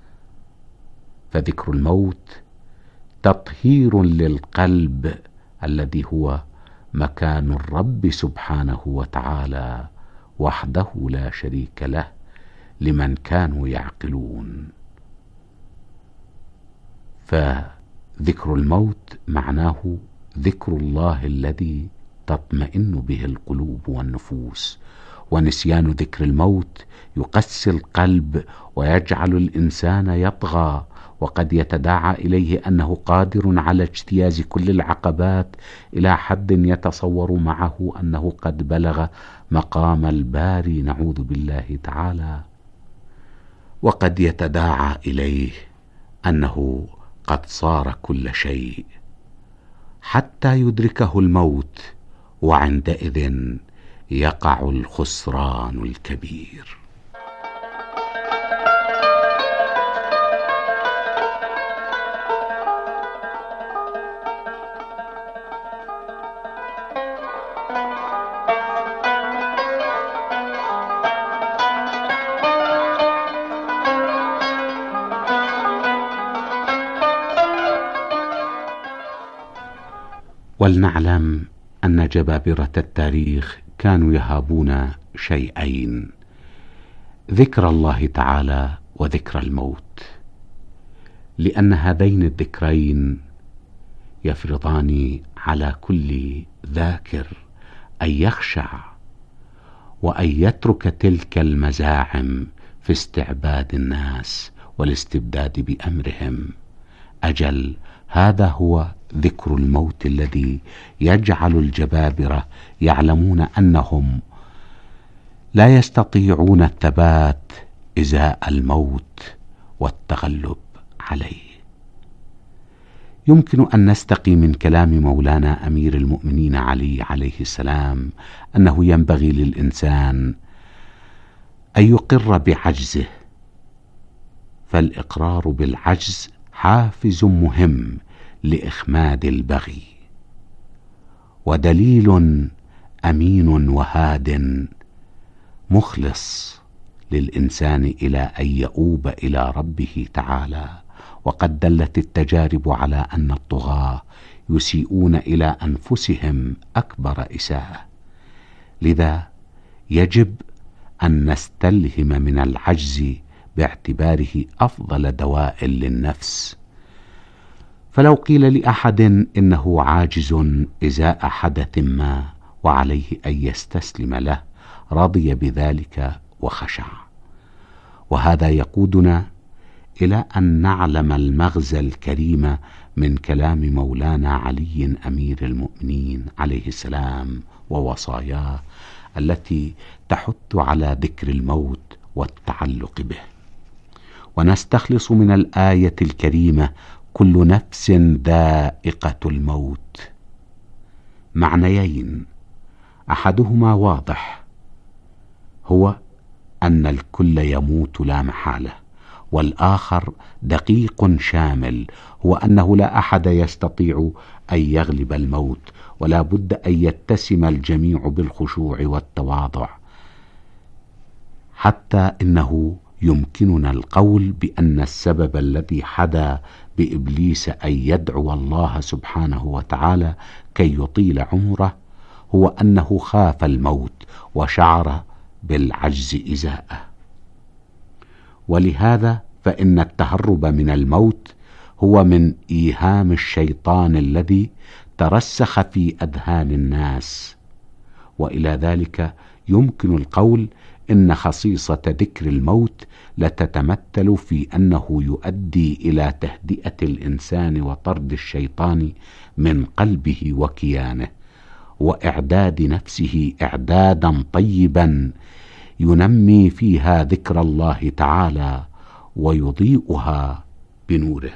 [SPEAKER 8] فذكر الموت تطهير للقلب الذي هو مكان الرب سبحانه وتعالى وحده لا شريك له لمن كانوا يعقلون. فذكر الموت معناه ذكر الله الذي تطمئن به القلوب والنفوس، ونسيان ذكر الموت يقسي القلب ويجعل الإنسان يطغى، وقد يتداعى إليه أنه قادر على اجتياز كل العقبات إلى حد يتصور معه أنه قد بلغ مقام الباري، نعوذ بالله تعالى، وقد يتداعى إليه أنه قد صار كل شيء حتى يدركه الموت، وعندئذ يقع الخسران الكبير. ولنعلم أن جبابرة التاريخ كانوا يهابون شيئين: ذكر الله تعالى وذكر الموت، لأن هذين الذكرين يفرضان على كل ذاكر أن يخشع وأن يترك تلك المزاعم في استعباد الناس والاستبداد بأمرهم. أجل هذا هو ذكر الموت الذي يجعل الجبابرة يعلمون أنهم لا يستطيعون الثبات إزاء الموت والتغلب عليه. يمكن أن نستقي من كلام مولانا أمير المؤمنين علي عليه السلام أنه ينبغي للإنسان أن يقر بعجزه، فالإقرار بالعجز حافز مهم لإخماد البغي، ودليل أمين وهاد مخلص للإنسان إلى أن يؤوب إلى ربه تعالى. وقد دلت التجارب على أن الطغاة يسيئون إلى أنفسهم أكبر إساءة، لذا يجب أن نستلهم من العجز باعتباره أفضل دواء للنفس. فلو قيل لأحد إنه عاجز إزاء حدث ما وعليه أن يستسلم له، رضي بذلك وخشع. وهذا يقودنا إلى أن نعلم المغزى الكريم من كلام مولانا علي أمير المؤمنين عليه السلام ووصاياه التي تحث على ذكر الموت والتعلق به. ونستخلص من الآية الكريمة: كل نفس ذائقة الموت، معنيين: أحدهما واضح، هو أن الكل يموت لا محالة، والآخر دقيق شامل، هو أنه لا أحد يستطيع أن يغلب الموت، ولا بد أن يتسم الجميع بالخشوع والتواضع، حتى إنه يمكننا القول بأن السبب الذي حدا بإبليس أن يدعو الله سبحانه وتعالى كي يطيل عمره هو أنه خاف الموت وشعر بالعجز إزاءه. ولهذا فإن التهرب من الموت هو من إيهام الشيطان الذي ترسخ في أذهان الناس. وإلى ذلك يمكن القول إن خصيصة ذكر الموت لتتمثل في أنه يؤدي إلى تهدئة الإنسان وطرد الشيطان من قلبه وكيانه، وإعداد نفسه إعدادا طيبا ينمي فيها ذكر الله تعالى ويضيئها بنوره.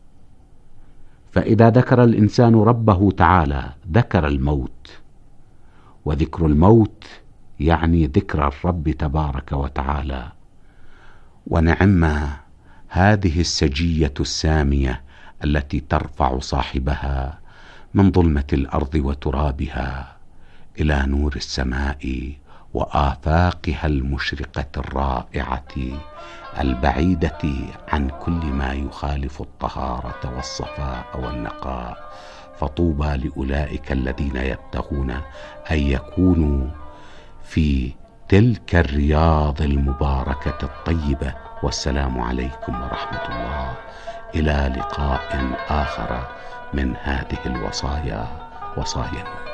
[SPEAKER 8] فإذا ذكر الإنسان ربه تعالى ذكر الموت، وذكر الموت يعني ذكر الرب تبارك وتعالى. ونعم هذه السجية السامية التي ترفع صاحبها من ظلمة الأرض وترابها إلى نور السماء وآفاقها المشرقة الرائعة البعيدة عن كل ما يخالف الطهارة والصفاء والنقاء. فطوبى لأولئك الذين يبتغون أن يكونوا في تلك الرياض المباركة الطيبة. والسلام عليكم ورحمة الله، إلى لقاء آخر من هذه الوصايا، وصايا النور.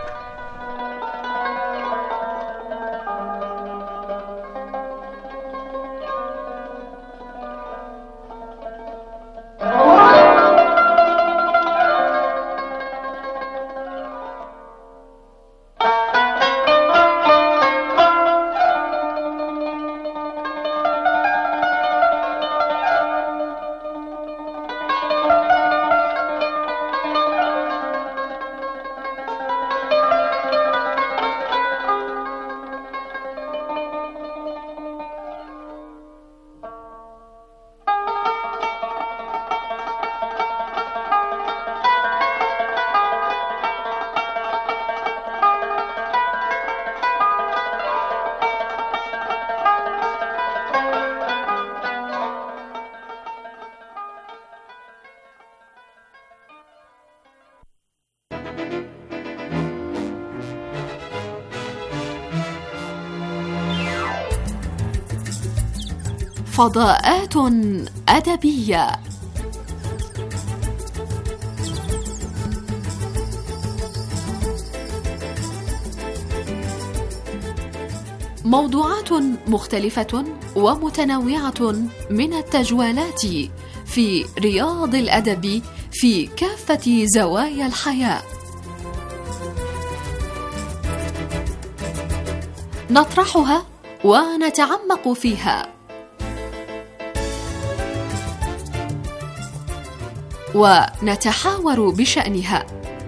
[SPEAKER 6] فضاءات أدبية. موضوعات مختلفة ومتنوعة من التجوالات في رياض الأدب في كافة زوايا الحياة. نطرحها ونتعمق فيها، ونتحاور بشأنها.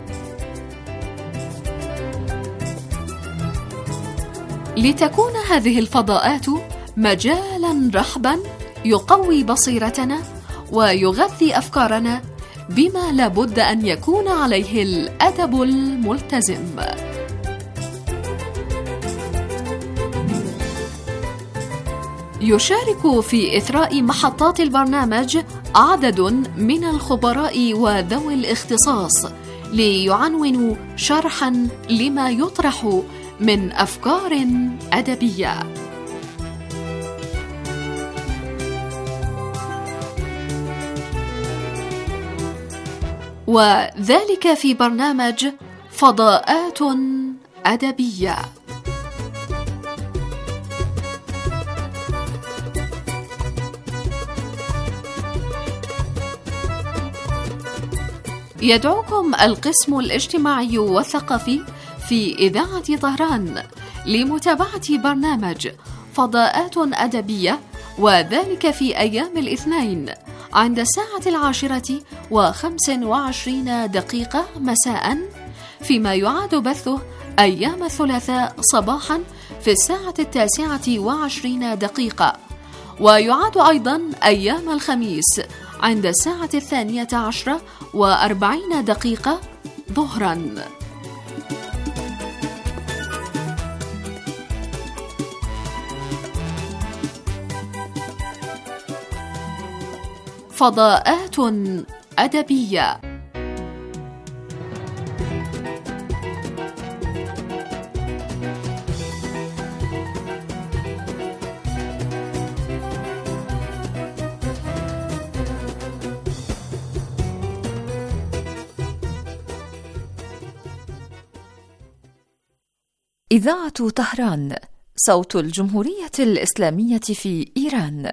[SPEAKER 6] لتكون هذه الفضاءات مجالا رحبا يقوي بصيرتنا ويغذي أفكارنا بما لابد أن يكون عليه الأدب الملتزم. يشارك في إثراء محطات البرنامج عدد من الخبراء وذوي الاختصاص ليعنونوا شرحا لما يطرح من أفكار أدبية. وذلك في برنامج فضاءات أدبية. يدعوكم القسم الاجتماعي والثقافي في إذاعة طهران لمتابعة برنامج فضاءات أدبية، وذلك في أيام الاثنين عند الساعة العاشرة وخمس وعشرين دقيقة مساء، فيما يعاد بثه أيام الثلاثاء صباحا في الساعة التاسعة وعشرين دقيقة، ويعاد أيضا أيام الخميس عند الساعة الثانية عشرة وأربعين دقيقة ظهرا. فضاءات أدبية.
[SPEAKER 10] إذاعة طهران، صوت الجمهورية الإسلامية في إيران.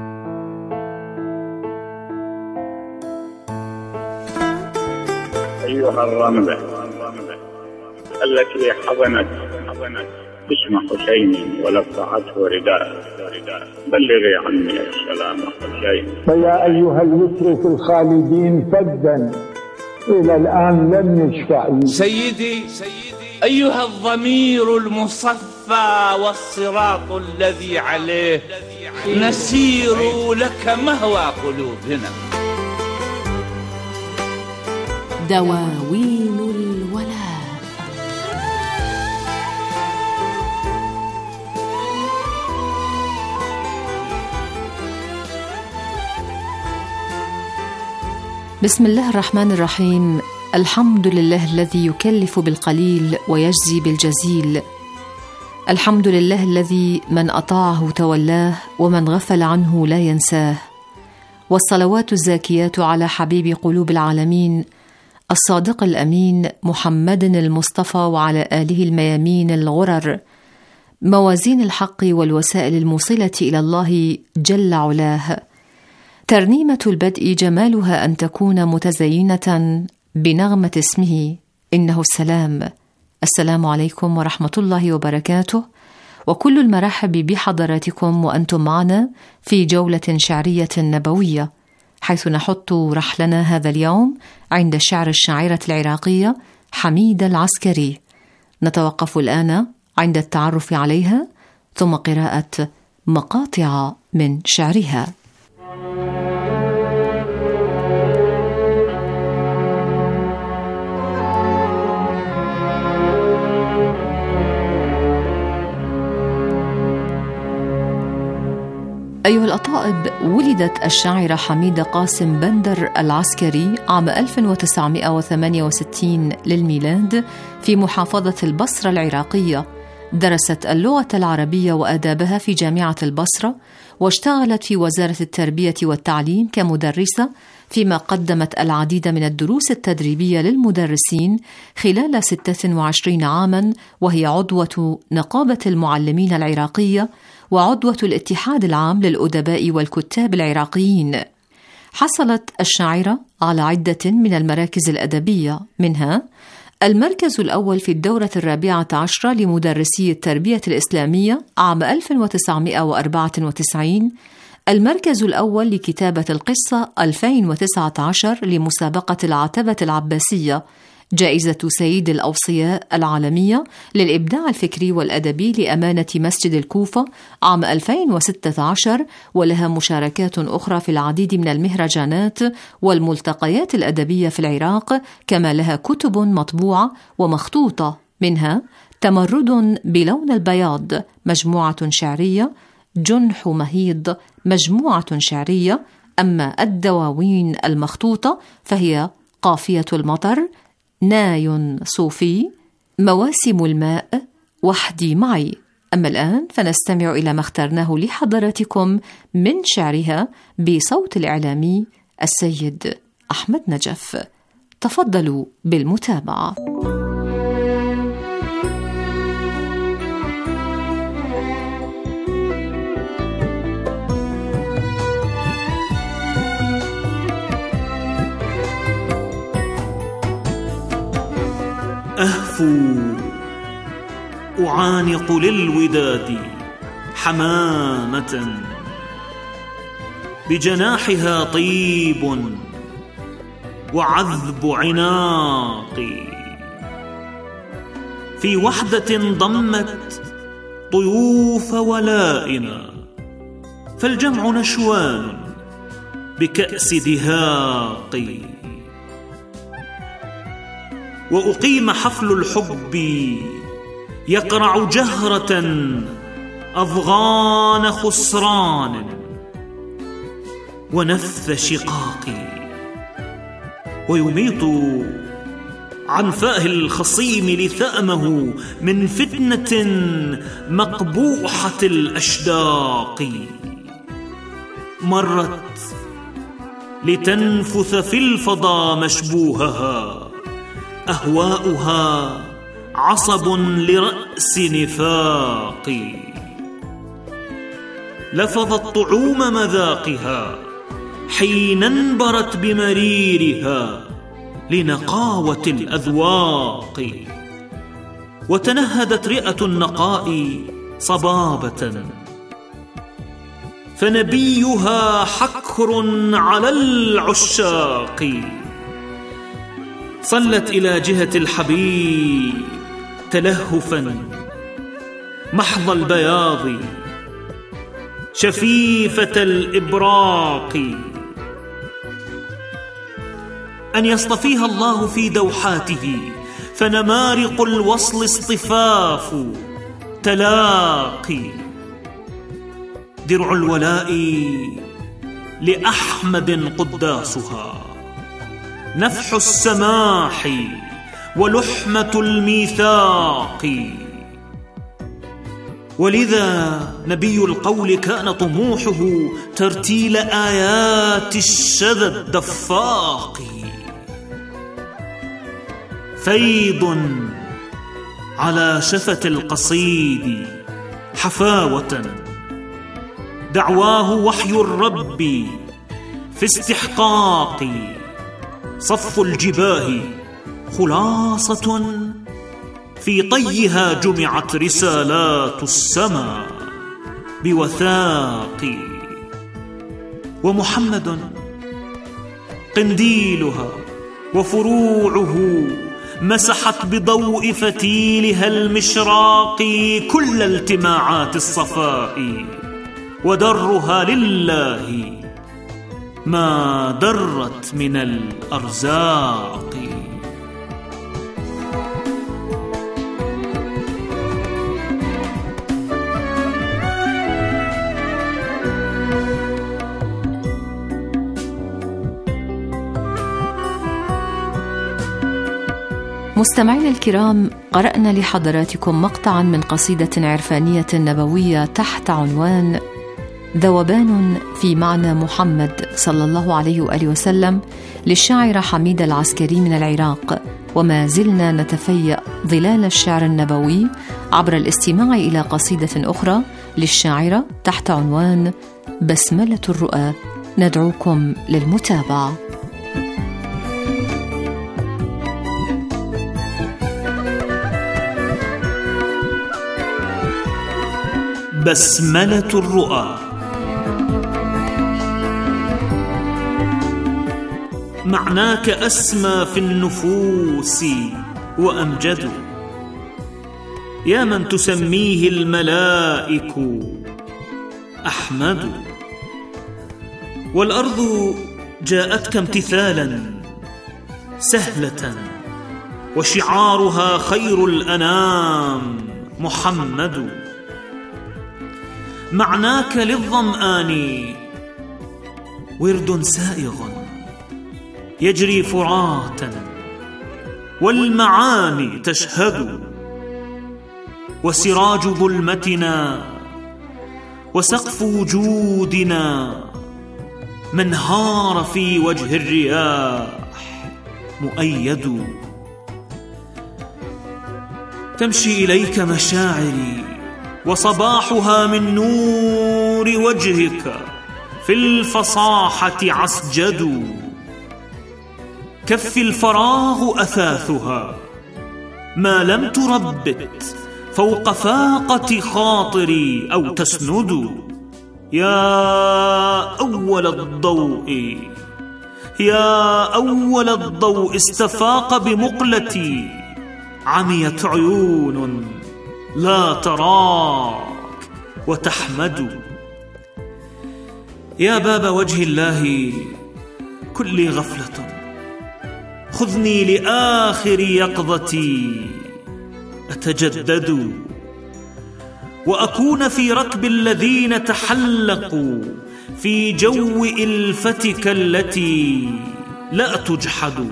[SPEAKER 11] أيها الرملة التي حضنت اسم حسين ولفعته رداء، بلغي عني السلام حسين.
[SPEAKER 12] فيا أيها المترك الخالدين فدا إلى الآن لم يشفع.
[SPEAKER 13] سيدي أيها الضمير المصفى والصراط الذي عليه نسير لك مهوى قلوبنا.
[SPEAKER 4] دواوين الولاء.
[SPEAKER 10] بسم الله الرحمن الرحيم. الحمد لله الذي يكلف بالقليل ويجزي بالجزيل. الحمد لله الذي من أطاعه تولاه ومن غفل عنه لا ينساه. والصلوات الزاكيات على حبيب قلوب العالمين الصادق الأمين محمد المصطفى وعلى آله الميامين الغرر، موازين الحق والوسائل الموصلة إلى الله جل علاه. ترنيمة البدء جمالها أن تكون متزينة بنغمة اسمه إنه السلام. السلام عليكم ورحمة الله وبركاته، وكل المرحب بحضراتكم وأنتم معنا في جولة شعرية نبوية، حيث نحط رحلنا هذا اليوم عند شعر الشاعرة العراقية حميدة العسكري. نتوقف الآن عند التعرف عليها ثم قراءة مقاطع من شعرها. أيها الأطائب، ولدت الشاعرة حميدة قاسم بندر العسكري عام ألف وتسعمائة وثمانية وستين للميلاد في محافظة البصرة العراقية. درست اللغة العربية وآدابها في جامعة البصرة، واشتغلت في وزارة التربية والتعليم كمدرسة، فيما قدمت العديد من الدروس التدريبية للمدرسين خلال ستة وعشرين عاما، وهي عضوة نقابة المعلمين العراقية وعضوة الاتحاد العام للأدباء والكتاب العراقيين. حصلت الشاعرة على عدة من المراكز الأدبية، منها المركز الأول في الدورة الرابعة عشرة لمدرسي التربية الإسلامية عام ألف وتسعمائة وأربعة وتسعين، المركز الأول لكتابة القصة ألفين وتسعة عشر لمسابقة العتبة العباسية، جائزة سيد الأوصياء العالمية للإبداع الفكري والأدبي لأمانة مسجد الكوفة عام ألفين وستة عشر، ولها مشاركات أخرى في العديد من المهرجانات والملتقيات الأدبية في العراق، كما لها كتب مطبوعة ومخطوطة، منها تمرد بلون البياض مجموعة شعرية، جنح مهيض مجموعة شعرية. أما الدواوين المخطوطة فهي قافية المطر، ناي صوفي، مواسم الماء، وحدي معي. أما الآن فنستمع إلى ما اخترناه لحضراتكم من شعرها بصوت الإعلامي السيد أحمد نجف. تفضلوا بالمتابعة.
[SPEAKER 14] أهفو أعانق للوداد حمامة بجناحها طيب وعذب عناقي، في وحدة ضمت طيوف ولائنا، فالجمع نشوان بكأس دهاقي. وأقيم حفل الحب يقرع جهرة أضغان خسران ونفث شقاقي، ويميط عن فاه الخصيم لثأمه من فتنة مقبوحة الأشداق. مرت لتنفث في الفضا مشبوهها، أهواؤها عصب لرأس نفاقي. لفظت طعوم مذاقها حين انبرت بمريرها لنقاوة الأذواق. وتنهدت رئة النقاء صبابة، فنبيها حكر على العشاق. صلت إلى جهة الحبيب تلهفا محض البياض شفيفة الإبراق. أن يصطفيها الله في دوحاته، فنمارق الوصل اصطفاف تلاقي. درع الولاء لأحمد قداسها، نفح السماح ولحمة الميثاق. ولذا نبي القول كان طموحه ترتيل آيات الشذا الدفاق. فيض على شفة القصيد حفاوة، دعواه وحي الرب في استحقاق. صف الجباه خلاصة، في طيها جمعت رسالات السماء بوثاق. ومحمد قنديلها وفروعه، مسحت بضوء فتيلها المشراق كل التماعات الصفاء. ودرها لله ما درت من الأرزاق.
[SPEAKER 10] مستمعينا الكرام، قرأنا لحضراتكم مقطعا من قصيدة عرفانية نبوية تحت عنوان ذوبان في معنى محمد صلى الله عليه وآله وسلم للشاعرة حميدة العسكري من العراق. وما زلنا نتفيأ ظلال الشعر النبوي عبر الاستماع إلى قصيدة أخرى للشاعرة تحت عنوان بسملة الرؤى. ندعوكم للمتابعة.
[SPEAKER 14] بسملة الرؤى. معناك أسمى في النفوس وأمجد، يا من تسميه الملائك أحمد. والأرض جاءتك امتثالا سهلة، وشعارها خير الأنام محمد. معناك للظمآن ورد سائغ يجري فراتا، والمعاني تشهد. وسراج ظلمتنا وسقف وجودنا منهار في وجه الرياح مؤيد. تمشي إليك مشاعري وصباحها من نور وجهك في الفصاحة عسجد. كف الفراغ أثاثها ما لم تربت فوق فاقة خاطري أو تسند. يا أول الضوء يا أول الضوء استفاق بمقلتي، عميت عيون لا تراك وتحمد. يا باب وجه الله كلي غفلة، خذني لآخر يقظتي أتجدد، وأكون في ركب الذين تحلقوا في جو إلفتك التي لا تجحد.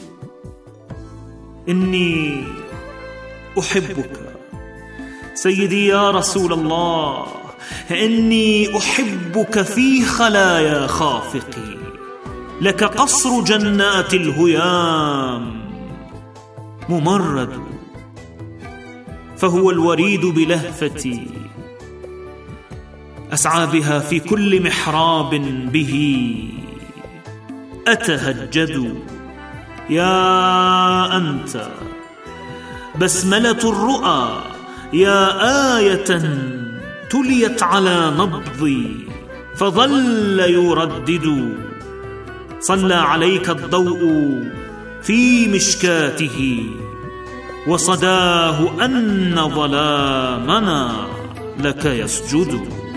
[SPEAKER 14] إني أحبك سيدي يا رسول الله، إني أحبك في خلايا خافقي، لك قصر جنات الهيام ممرد. فهو الوريد بلهفتي أسعى بها في كل محراب به أتهجد. يا أنت بسملة الرؤى، يا آية تليت على نبضي فظل يردد. صلى عليك الضوء في مشكاته وصداه أن ظلامنا لك يسجد.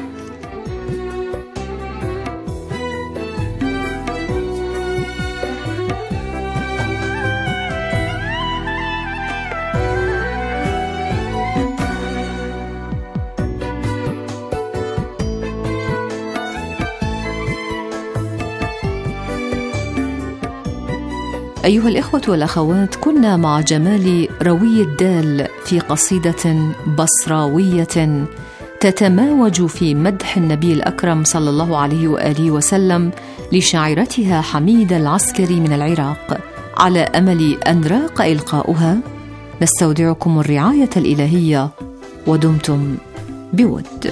[SPEAKER 10] أيها الإخوة والأخوات، كنا مع جمال روي الدال في قصيدة بصراوية تتماوج في مدح النبي الأكرم صلى الله عليه وآله وسلم لشاعرتها حميدة العسكري من العراق. على أمل أن راق إلقاؤها نستودعكم الرعاية الإلهية ودمتم بود.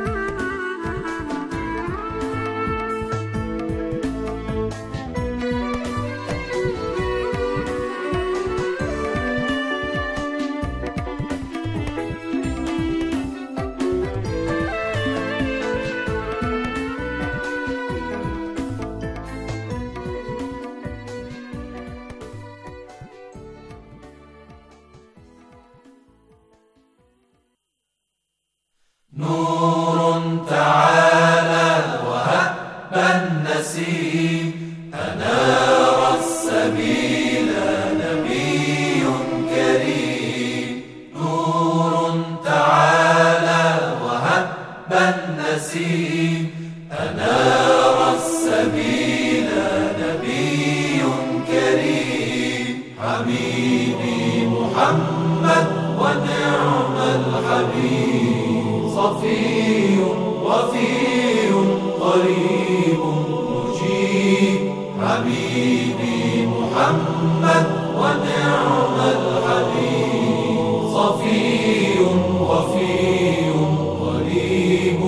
[SPEAKER 1] نور تعالى وهب النسيم أنار السبيل نبي كريم. نور تعالى وهب النسيم أنار السبيل نبي كريم. حبيبي محمد ونعم الحبيب، صفي وفي قريب مجيب. حبيبي محمد ونعم الحبيب، صفي وفي قريب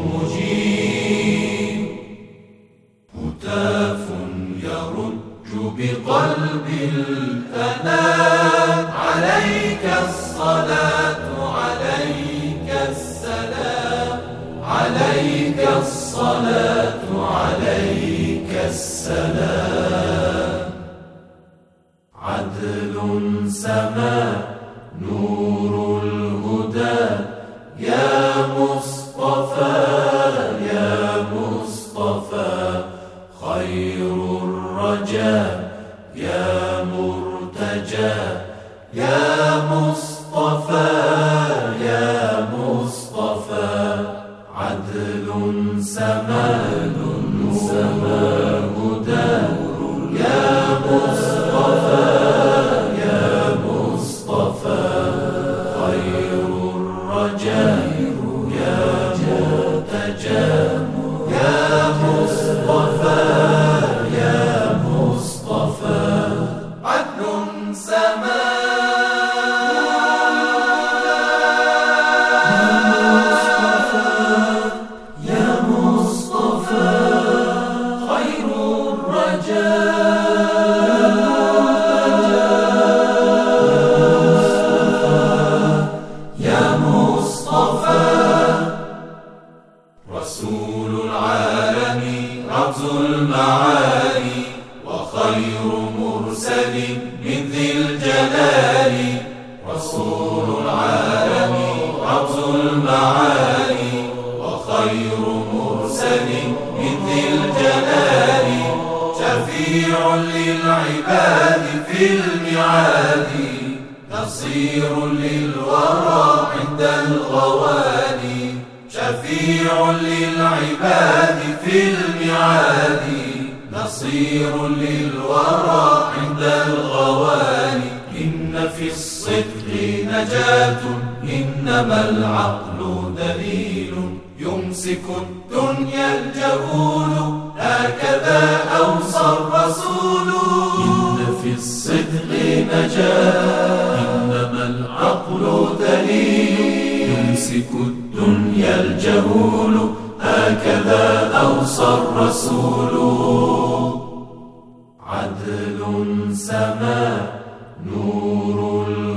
[SPEAKER 1] مجيب. هتاف يرج بقلب الأنام، عليك الصلاة عليك السلام، عليك الصلاة عليك السلام. عدل سما نور الهدى يا مصطفى يا مصطفى، خير الرجاء يا مرتجى يا مصطفى يا مصطفى. عدل سما سما هدى يا مصطفى يا مصطفى، خير الرجاء يا مرتجى يا مصطفى يا مصطفى. عدل سما للعباد في الميعاد، نصير للورى عند الغواني. شفيع للعباد في الميعاد، نصير للورى عند الغواني. إن في الصدق نجاة إنما العقل دليل، يمسك الدنيا الجهول هكذا أوصى الرسول. إن في الصدق نجاة إنما العقل دليل، رسول